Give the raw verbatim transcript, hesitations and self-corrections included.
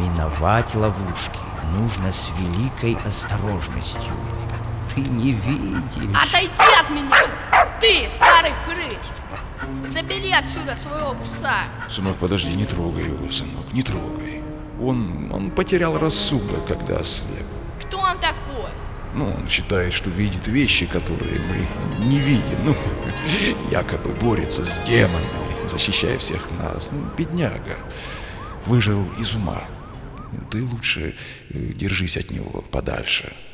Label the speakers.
Speaker 1: Миновать ловушки нужно с великой осторожностью. Ты не видишь...
Speaker 2: Отойди от меня! Ты, старый хрыч! Забери отсюда своего пса!
Speaker 3: Сынок, подожди, не трогай его, сынок, не трогай. Он, он потерял рассудок, когда ослеп.
Speaker 2: Кто он такой?
Speaker 3: Ну, он считает, что видит вещи, которые мы не видим. Ну, якобы борется с демонами, защищая всех нас. Ну, бедняга. Выжил из ума. Ты лучше держись от него подальше.